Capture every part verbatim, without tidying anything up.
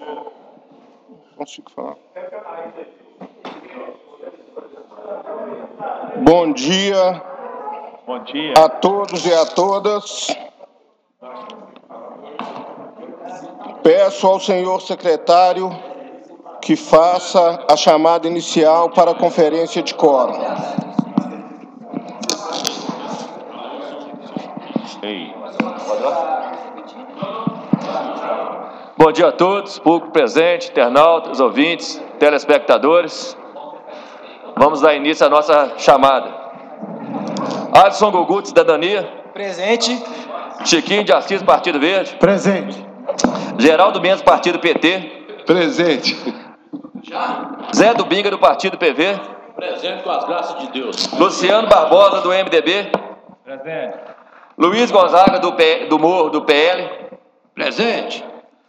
Consigo falar. Bom dia. Bom dia a todos e a todas. Peço ao senhor secretário que faça a chamada inicial para a conferência de quórum. Ei. Bom dia a todos, público presente, internautas, ouvintes, telespectadores. Vamos dar início à nossa chamada. Alisson Gugu, de Cidadania. Presente. Chiquinho de Assis, Partido Verde. Presente. Geraldo Mendes, Partido P T. Presente. Zé Dubinga, do Partido P V. Presente com as graças de Deus. Luciano Barbosa, do M D B. Presente. Luiz Gonzaga, do, P... do Morro, do P L. Presente.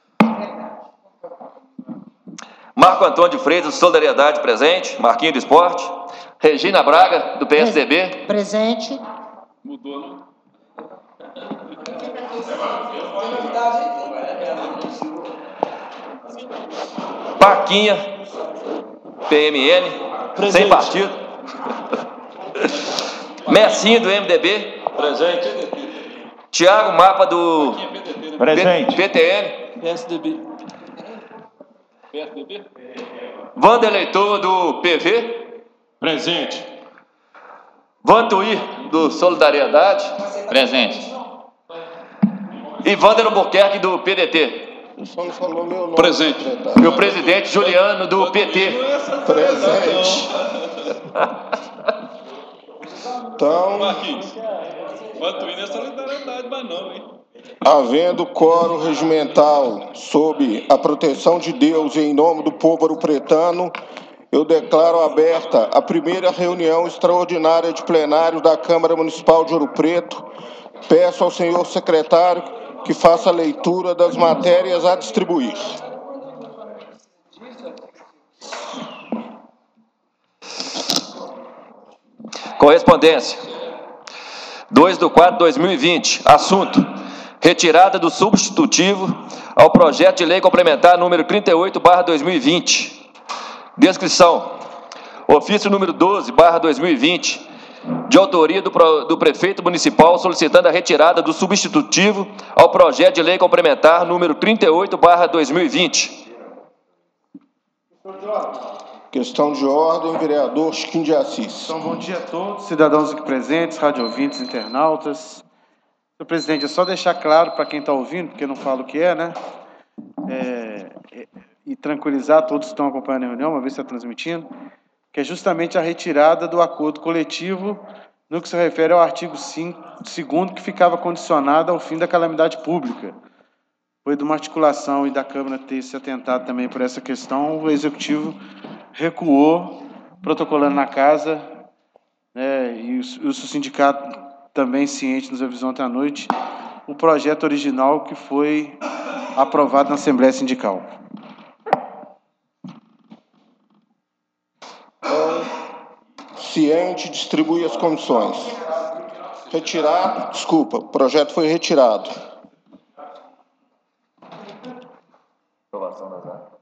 Marco Antônio de Freitas, do Solidariedade, presente. Marquinho do Esporte. Regina Braga, do P S D B. Presente. Mudou. Paquinha, P M N, presente. Sem partido. Messinho, do M D B. Presente. Tiago Mapa, do Presente. P T N. P S D B. P S D B. Wander Leitor, do P V. Presente. Vantuí, do Solidariedade. Presente. E Wander Albuquerque, do P D T. Só não falou meu nome. Presente. E o presidente Juliano, do P T. Presente. Então, Marquinhos. Vantuí não é solidariedade, mas não, hein? havendo quórum regimental sob a proteção de Deus e em nome do povo ouropretano, eu declaro aberta a primeira reunião extraordinária de plenário da Câmara Municipal de Ouro Preto. Peço ao senhor secretário que faça a leitura das matérias a distribuir. Correspondência. dois de quatro de dois mil e vinte. Assunto: retirada do substitutivo ao projeto de lei complementar número trinta e oito barra dois mil e vinte. Descrição: ofício número doze barra dois mil e vinte, de autoria do, pro, do prefeito municipal, solicitando a retirada do substitutivo ao projeto de lei complementar número trinta e oito barra dois mil e vinte. Questão de ordem, vereador Chiquinho de Assis. Então, bom dia a todos, cidadãos aqui presentes, rádio ouvintes, internautas. Senhor presidente, é só deixar claro para quem está ouvindo, porque eu não falo o que é, né? É, é, e tranquilizar todos que estão acompanhando a reunião, uma vez que está transmitindo, que é justamente a retirada do acordo coletivo no que se refere ao artigo cinco, segundo, que ficava condicionado ao fim da calamidade pública. Foi de uma articulação e da Câmara ter se atentado também por essa questão, o Executivo recuou, protocolando na casa, né, e o, o sindicato também ciente nos avisou ontem à noite, o projeto original que foi aprovado na Assembleia Sindical. Ciente, distribui as comissões. Retirado, desculpa, o projeto foi retirado. Aprovação das atas.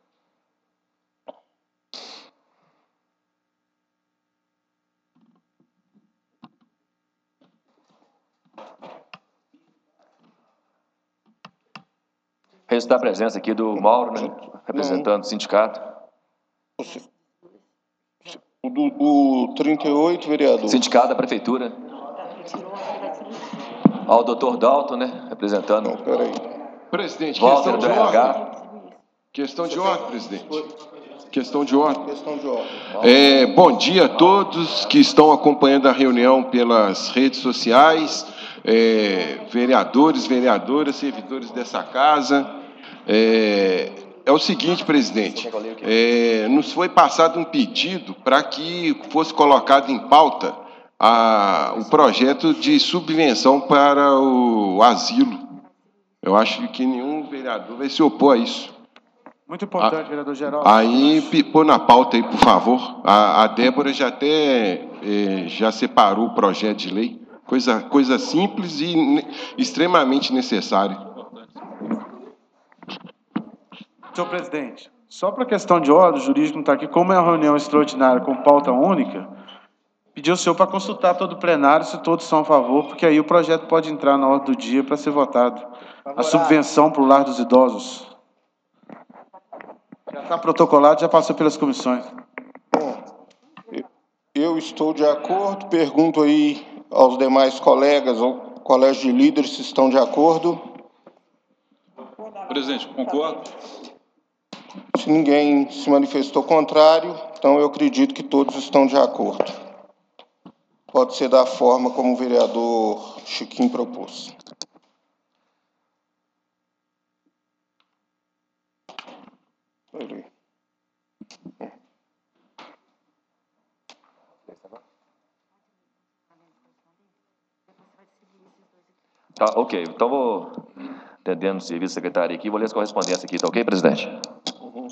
Registrar a presença aqui do Mauro, né, representando o sindicato. O, do, o trinta e oito, vereador. Sindicato da Prefeitura. Ao doutor Dalton, né, representando. Não, peraí. Presidente, Walter questão de do ordem. R H. Questão de ordem, presidente. Questão de ordem. Questão de ordem. É, bom dia a todos que estão acompanhando a reunião pelas redes sociais, é, vereadores, vereadoras, servidores dessa casa. É, é o seguinte, presidente, é, nos foi passado um pedido para que fosse colocado em pauta a, o projeto de subvenção para o asilo. Eu acho que nenhum vereador vai se opor a isso. Muito importante, Ah, vereador Geraldo. Aí, pôr na pauta aí, por favor. A, a Débora já até é, já separou o projeto de lei. Coisa, coisa simples e ne, extremamente necessária. Senhor presidente, só para questão de ordem, o jurídico não está aqui, como é uma reunião extraordinária com pauta única, pediu o senhor para consultar todo o plenário se todos são a favor, porque aí o projeto pode entrar na ordem do dia para ser votado. A subvenção para o lar dos idosos. Já está protocolado, já passou pelas comissões. Bom, eu estou de acordo, pergunto aí aos demais colegas, ao colégio de líderes, se estão de acordo. Presidente, concordo. Se ninguém se manifestou contrário, então eu acredito que todos estão de acordo. Pode ser da forma como o vereador Chiquinho propôs. Tá, ok. Então, vou, entendendo o serviço da secretaria aqui, vou ler as correspondências aqui, tá ok, presidente? Uhum.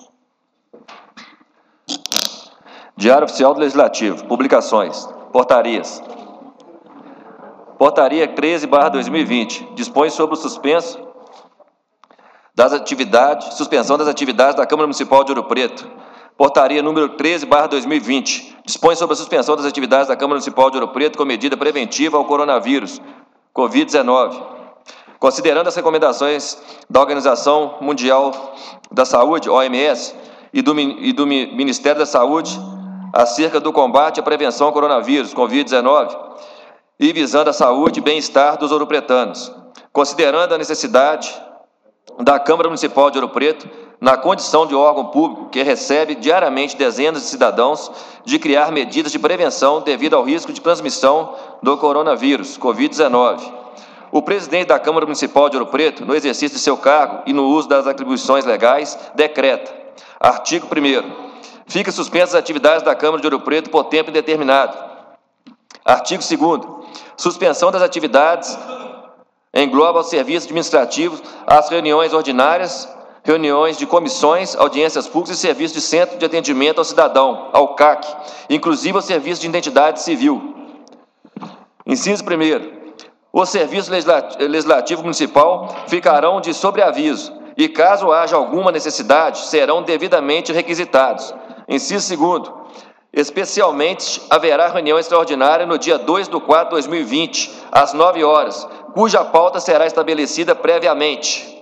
Diário Oficial do Legislativo. Publicações. Portarias. Portaria treze barra dois mil e vinte. Dispõe sobre o suspenso das atividades, suspensão das atividades da Câmara Municipal de Ouro Preto. Portaria número treze barra dois mil e vinte. Dispõe sobre a suspensão das atividades da Câmara Municipal de Ouro Preto com medida preventiva ao coronavírus, covid dezenove. Considerando as recomendações da Organização Mundial da Saúde, O M S, e do, e do Ministério da Saúde acerca do combate e a prevenção ao coronavírus, covid dezenove, e visando a saúde e bem-estar dos ouropretanos. Considerando a necessidade da Câmara Municipal de Ouro Preto, na condição de órgão público que recebe diariamente dezenas de cidadãos, de criar medidas de prevenção devido ao risco de transmissão do coronavírus, covid dezenove. O presidente da Câmara Municipal de Ouro Preto, no exercício de seu cargo e no uso das atribuições legais, decreta. Artigo primeiro. Fica suspensas as atividades da Câmara de Ouro Preto por tempo indeterminado. Artigo segundo. Suspensão das atividades engloba os serviços administrativos, as reuniões ordinárias, reuniões de comissões, audiências públicas e serviços de centro de atendimento ao cidadão, ao C A C, inclusive o serviço de identidade civil. Inciso primeiro. Os serviços legislativo municipal ficarão de sobreaviso e, caso haja alguma necessidade, serão devidamente requisitados. Inciso segundo. Especialmente, haverá reunião extraordinária no dia dois de quatro de dois mil e vinte, às nove horas, cuja pauta será estabelecida previamente.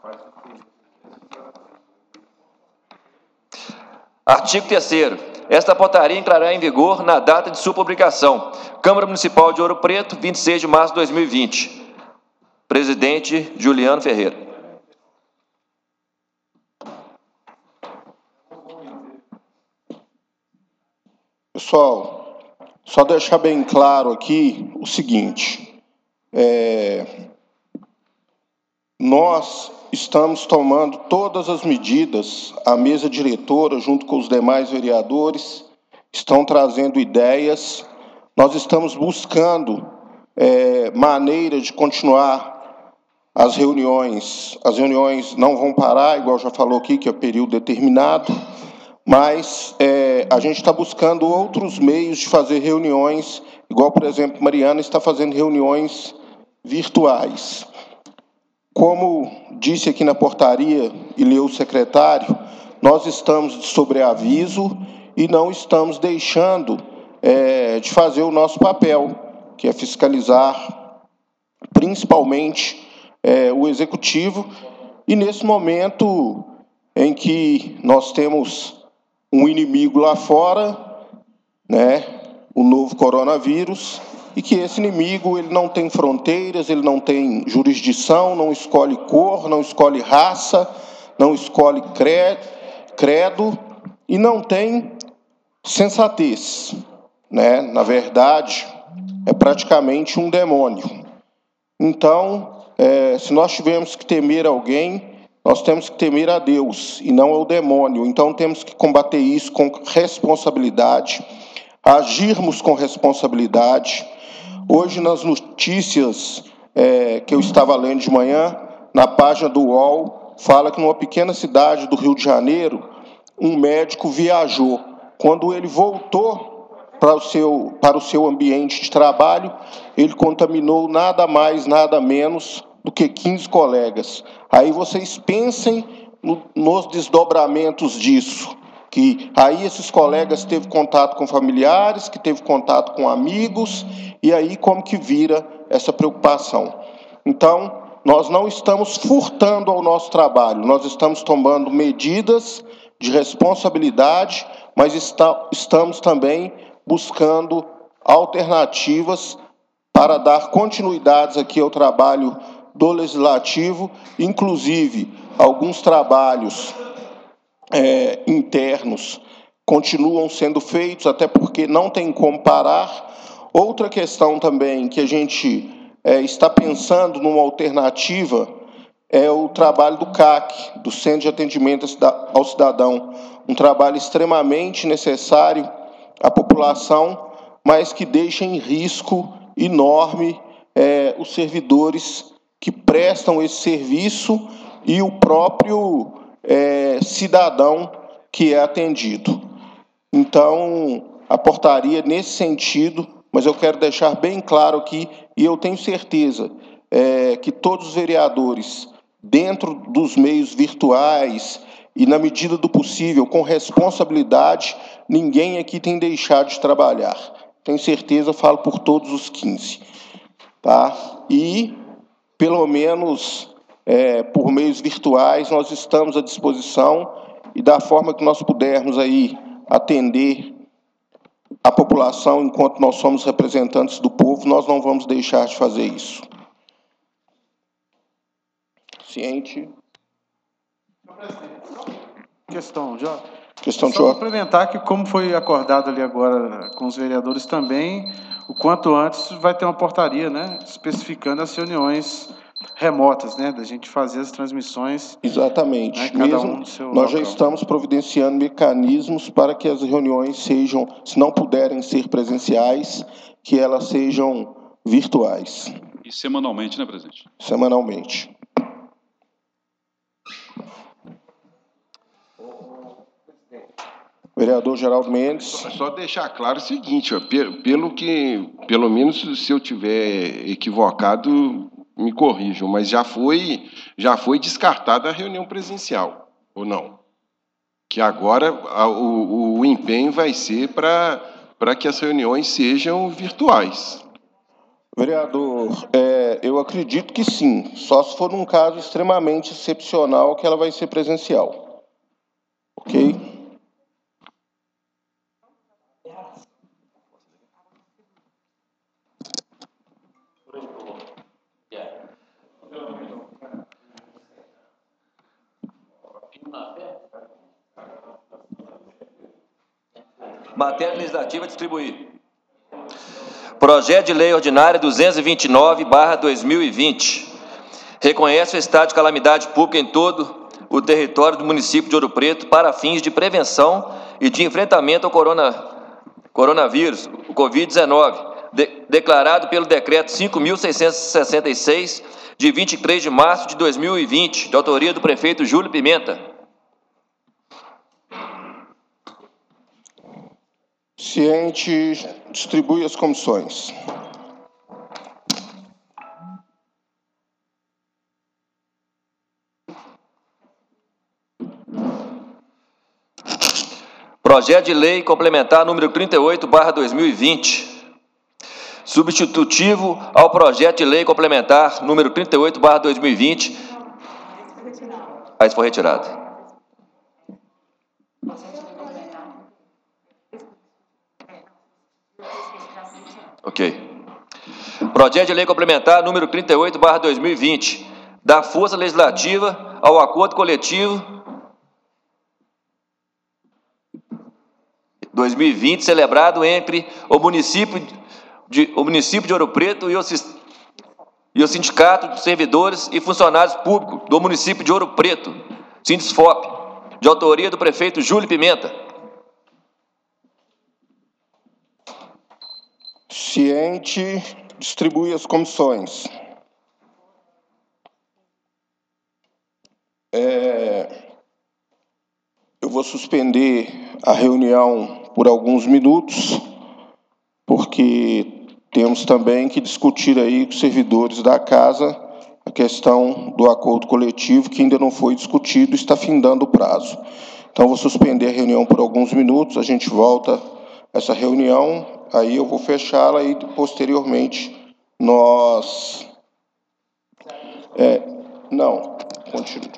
Artigo terceiro. Esta portaria entrará em vigor na data de sua publicação. Câmara Municipal de Ouro Preto, vinte e seis de março de dois mil e vinte. Presidente Juliano Ferreira. Pessoal, só deixar bem claro aqui o seguinte. É, nós estamos tomando todas as medidas, a mesa diretora, junto com os demais vereadores, estão trazendo ideias. Nós estamos buscando é, maneira de continuar as reuniões. As reuniões não vão parar, igual já falou aqui, que é período determinado, mas é, a gente está buscando outros meios de fazer reuniões, igual, por exemplo, Mariana está fazendo reuniões virtuais. Como disse aqui na portaria e leu o secretário, nós estamos de sobreaviso e não estamos deixando é, de fazer o nosso papel, que é fiscalizar principalmente é, o executivo. E nesse momento em que nós temos um inimigo lá fora, né, o novo coronavírus, e que esse inimigo ele não tem fronteiras, ele não tem jurisdição, não escolhe cor, não escolhe raça, não escolhe credo e não tem sensatez, né? Na verdade, é praticamente um demônio. Então, é, se nós tivermos que temer alguém, nós temos que temer a Deus e não ao demônio. Então, temos que combater isso com responsabilidade, agirmos com responsabilidade. Hoje, nas notícias é, que eu estava lendo de manhã, na página do U O L, fala que numa pequena cidade do Rio de Janeiro, um médico viajou. Quando ele voltou para o seu, para o seu ambiente de trabalho, ele contaminou nada mais, nada menos do que quinze colegas. Aí vocês pensem no, nos desdobramentos disso, que aí esses colegas teve contato com familiares, que teve contato com amigos, e aí como que vira essa preocupação. Então, nós não estamos furtando ao nosso trabalho, nós estamos tomando medidas de responsabilidade, mas está, estamos também buscando alternativas para dar continuidades aqui ao trabalho do Legislativo, inclusive alguns trabalhos é, internos continuam sendo feitos, até porque não tem como parar. Outra questão também que a gente é, está pensando numa alternativa é o trabalho do C A C, do Centro de Atendimento ao Cidadão, um trabalho extremamente necessário à população, mas que deixa em risco enorme é, os servidores que prestam esse serviço e o próprio é, cidadão que é atendido. Então, a portaria nesse sentido, mas eu quero deixar bem claro aqui, e eu tenho certeza é, que todos os vereadores, dentro dos meios virtuais e na medida do possível, com responsabilidade, ninguém aqui tem deixado de trabalhar. Tenho certeza, falo por todos os quinze. Tá? E, pelo menos, é, por meios virtuais, nós estamos à disposição e da forma que nós pudermos aí atender a população enquanto nós somos representantes do povo, nós não vamos deixar de fazer isso. Ciente. Questão, Jota. Questão de Só ordem. complementar que, como foi acordado ali agora com os vereadores também, o quanto antes vai ter uma portaria, né, especificando as reuniões remotas, né, da gente fazer as transmissões. Exatamente. Né, cada Mesmo, um no seu nós já local. estamos providenciando mecanismos para que as reuniões sejam, se não puderem ser presenciais, que elas sejam virtuais, E semanalmente, né, presidente? semanalmente. Vereador Geraldo Mendes. Só, só deixar claro o seguinte, ó, pelo, pelo que, pelo menos se eu tiver equivocado, me corrijam, mas já foi, já foi descartada a reunião presencial, ou não? Que agora a, o, o empenho vai ser para para que as reuniões sejam virtuais. Vereador, é, eu acredito que sim, só se for num caso extremamente excepcional que ela vai ser presencial. Ok? Matéria legislativa a distribuir. Projeto de Lei Ordinária duzentos e vinte e nove barra dois mil e vinte. Reconhece o estado de calamidade pública em todo o território do município de Ouro Preto para fins de prevenção e de enfrentamento ao corona, coronavírus, o covid dezenove, de, declarado pelo Decreto cinco mil seiscentos e sessenta e seis, de vinte e três de março de dois mil e vinte, de autoria do prefeito Júlio Pimenta. Ciente, distribui as comissões. Projeto de Lei Complementar número trinta e oito barra dois mil e vinte. Substitutivo ao Projeto de Lei Complementar número trinta e oito barra dois mil e vinte. Ah, isso foi retirado. Ok. Projeto de Lei Complementar número trinta e oito barra dois mil e vinte. Da força legislativa ao acordo coletivo dois mil e vinte, celebrado entre o município de, o município de Ouro Preto e o, e o Sindicato de Servidores e Funcionários Públicos do município de Ouro Preto, Sindisfop, de autoria do prefeito Júlio Pimenta. Ciente, distribui as comissões. É, eu vou suspender a reunião por alguns minutos, porque temos também que discutir aí com os servidores da casa a a questão do acordo coletivo, que ainda não foi discutido, está findando o prazo. Então, vou suspender a reunião por alguns minutos, a gente volta a essa reunião, aí eu vou fechá-la e, posteriormente, nós... É, não, continua.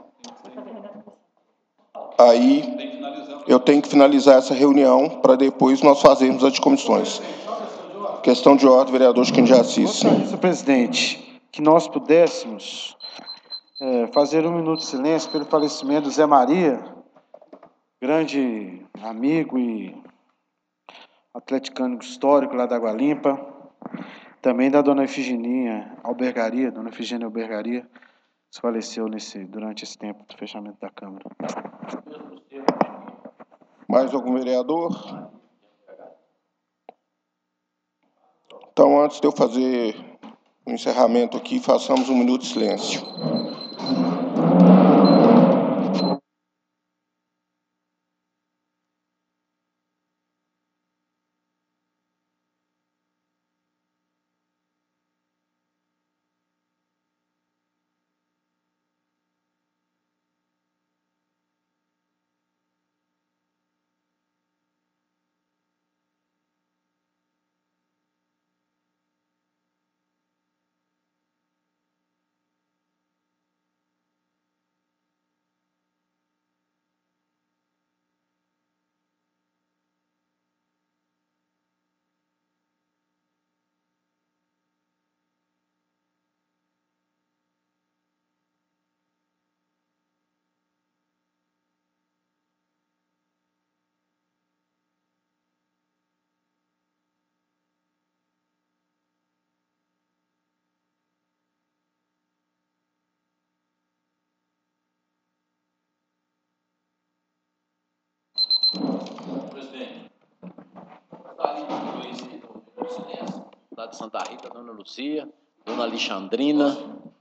Aí, eu tenho que finalizar essa reunião para depois nós fazermos as de comissões. Questão de ordem, vereador Chiquinho de Assis. Gostaria, senhor presidente, que nós pudéssemos é, fazer um minuto de silêncio pelo falecimento do Zé Maria, grande amigo e atleticano histórico lá da Água Limpa, também da dona Efigininha Albergaria, dona Efigênia Albergaria, que faleceu nesse, durante esse tempo do fechamento da Câmara. Mais algum vereador? Então, antes de eu fazer o encerramento aqui, façamos um minuto de silêncio. Presidente, gostaria de conhecer o silêncio, lá de Santa Rita, dona Lucia, dona Alexandrina,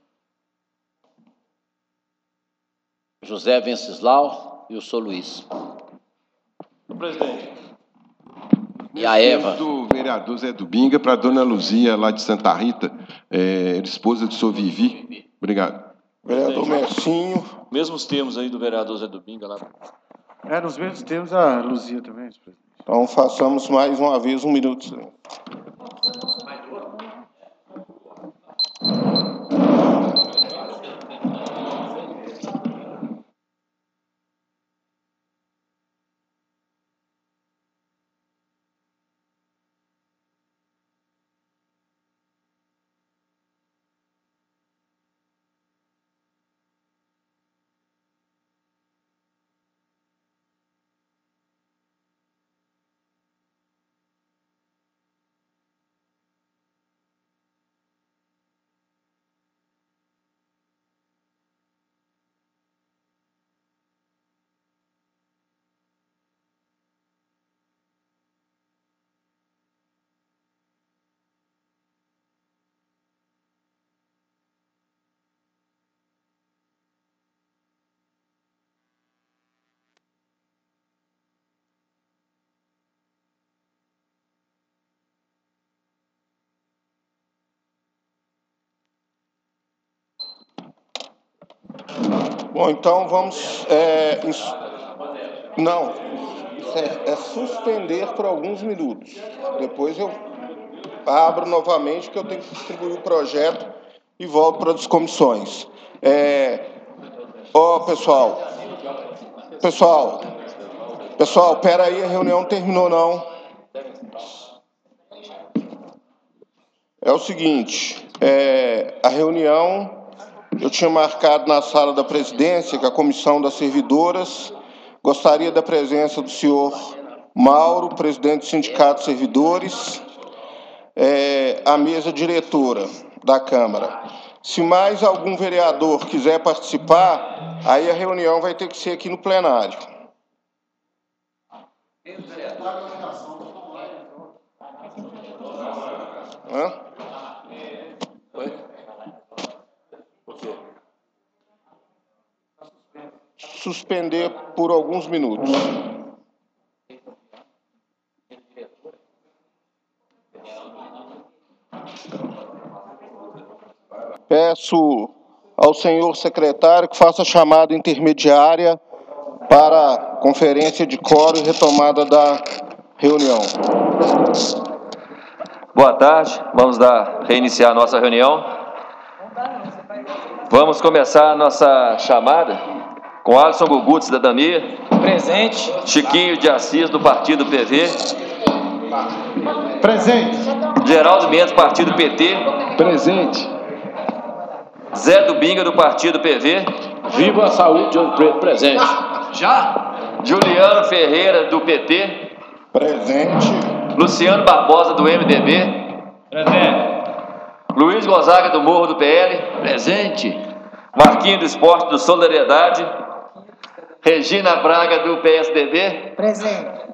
José Venceslau e o senhor Luiz. Senhor presidente. E a Eva. Do vereador Zé Dubinga para a dona Luzia, lá de Santa Rita, é, esposa do senhor Vivi. Obrigado. Vereador Mercinho. Mesmos termos aí do vereador Zé Dubinga lá. É, nos mesmos termos a Luzia também, senhor presidente. Então, façamos mais uma vez um minuto de silêncio. Bom, então vamos... É, isso, não, é, é suspender por alguns minutos. Depois eu abro novamente, que eu tenho que distribuir o projeto e volto para as comissões. É, ó, pessoal, pessoal, pessoal, espera aí, a reunião não terminou, não. É o seguinte, é, a reunião... Eu tinha marcado na sala da presidência, que a comissão das servidoras gostaria da presença do senhor Mauro, presidente do Sindicato de Servidores, é, a mesa diretora da Câmara. Se mais algum vereador quiser participar, aí a reunião vai ter que ser aqui no plenário. Hã? Suspender por alguns minutos. Peço ao senhor secretário que faça a chamada intermediária para conferência de quórum e retomada da reunião. Boa tarde, vamos dar, reiniciar a nossa reunião. Vamos começar a nossa chamada com Alisson Gugu, de Cidadania. Presente. Chiquinho de Assis, do Partido P V. Presente. Geraldo Mendes, Partido P T. Presente. Zé Dubinga, do Partido P V. Viva a saúde de Ouro Preto, presente. Já. Juliano Ferreira, do P T. Presente. Luciano Barbosa, do M D B. Presente. Luiz Gonzaga, do Morro do P L. Presente. Marquinho do Esporte, do Solidariedade. Regina Braga, do P S D B. Presente.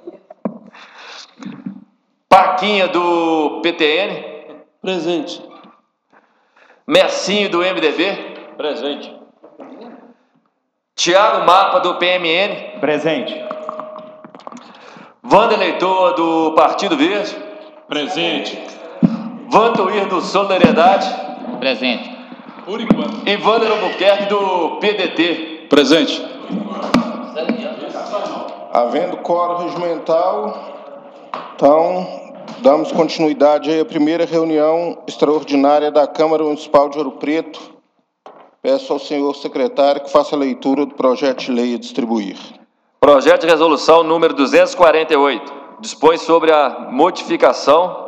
Paquinha, do P T N. Presente. Mercinho, do M D B. Presente. Tiago Mapa, do P M N. Presente. Wanda Leitor, do Partido Verde. Presente. Vantuir, do Solidariedade. Presente. Por enquanto. E Wander Albuquerque, do P D T. Presente. Havendo quórum regimental, então, damos continuidade aí à primeira reunião extraordinária da Câmara Municipal de Ouro Preto. Peço ao senhor secretário que faça a leitura do projeto de lei a distribuir. Projeto de resolução número duzentos e quarenta e oito. Dispõe sobre a modificação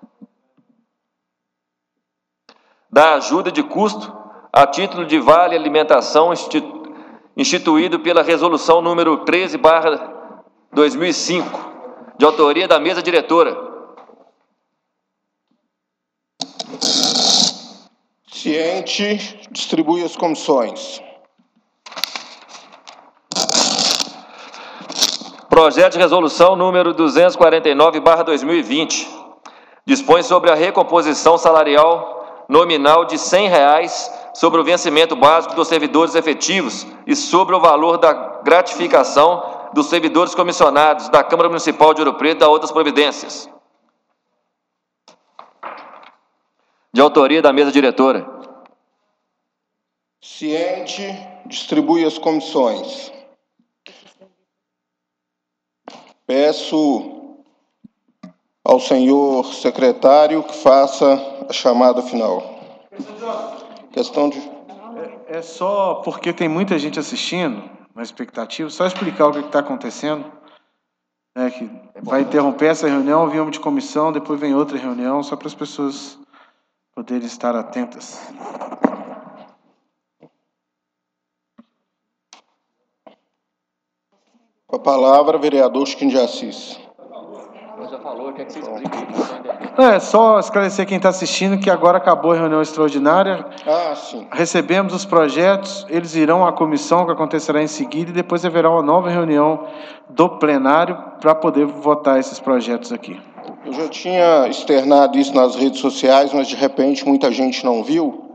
da ajuda de custo a título de vale alimentação instituído pela resolução número treze barra dois mil e cinco, de autoria da mesa diretora. Ciente, distribui as comissões. Projeto de resolução número duzentos e quarenta e nove barra dois mil e vinte. Dispõe sobre a recomposição salarial nominal de cem reais sobre o vencimento básico dos servidores efetivos e sobre o valor da gratificação dos servidores comissionados da Câmara Municipal de Ouro Preto e da outras providências. De autoria da mesa diretora. Ciente, distribui as comissões. Peço ao senhor secretário que faça a chamada final. Questão de... É, é só porque tem muita gente assistindo, na expectativa, só explicar o que está acontecendo. Né, que vai interromper essa reunião, viemos de comissão, depois vem outra reunião, só para as pessoas poderem estar atentas. Com a palavra, vereador Chiquinho de Assis. Já falou, quer que você explique? É só esclarecer quem está assistindo que agora acabou a reunião extraordinária. Ah, sim. Recebemos os projetos, eles irão à comissão, que acontecerá em seguida, e depois haverá uma nova reunião do plenário para poder votar esses projetos aqui. Eu já tinha externado isso nas redes sociais, mas de repente muita gente não viu.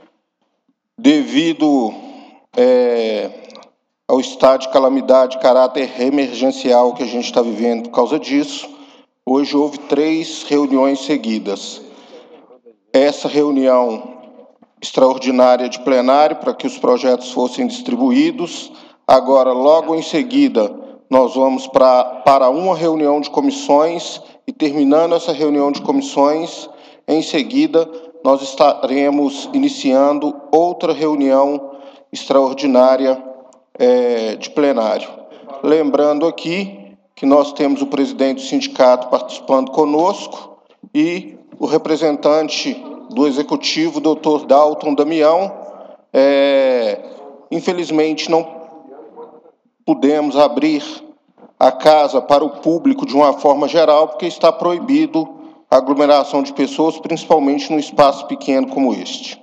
Devido é, ao estado de calamidade de caráter emergencial que a gente está vivendo por causa disso, hoje houve três reuniões seguidas. Essa reunião extraordinária de plenário para que os projetos fossem distribuídos. Agora, logo em seguida, nós vamos pra, para uma reunião de comissões e, terminando essa reunião de comissões, em seguida, nós estaremos iniciando outra reunião extraordinária é, de plenário. Lembrando aqui que nós temos o presidente do sindicato participando conosco e o representante do executivo, doutor Dalton Damião. É, infelizmente, não pudemos abrir a casa para o público de uma forma geral, porque está proibido a aglomeração de pessoas, principalmente num espaço pequeno como este.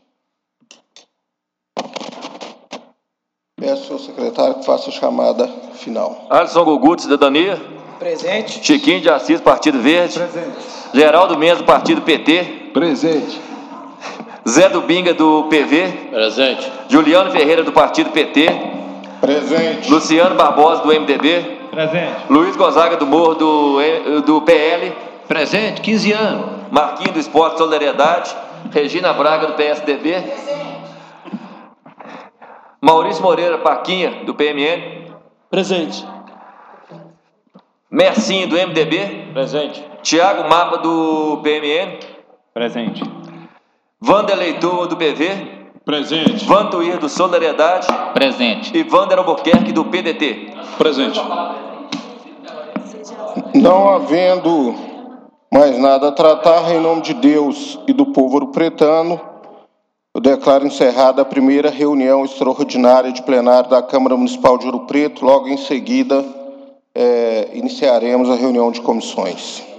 Peço ao secretário que faça a chamada final. Alisson Gugu, de Cidadania. Presente. Chiquinho de Assis, Partido Verde. Presente. Geraldo Mendes, do Partido P T. Presente. Zé Dubinga, do P V. Presente. Juliano Ferreira, do Partido P T. Presente. Luciano Barbosa, do M D B. Presente. Luiz Gonzaga, do Morro do, do P L. Presente, quinze anos. Marquinho do Esporte Solidariedade. Regina Braga, do P S D B. Maurício Moreira Parquinha, do P M N. Presente. Mercinho, do M D B. Presente. Tiago Mapa, do P M N. Presente. Vanderlei Turma, do P V. Presente. Vantuir, do Solidariedade. Presente. E Vander Albuquerque, do P D T. Presente. Não havendo mais nada a tratar, em nome de Deus e do povo ouro-pretano, eu declaro encerrada a primeira reunião extraordinária de plenário da Câmara Municipal de Ouro Preto. Logo em seguida, é, iniciaremos a reunião de comissões.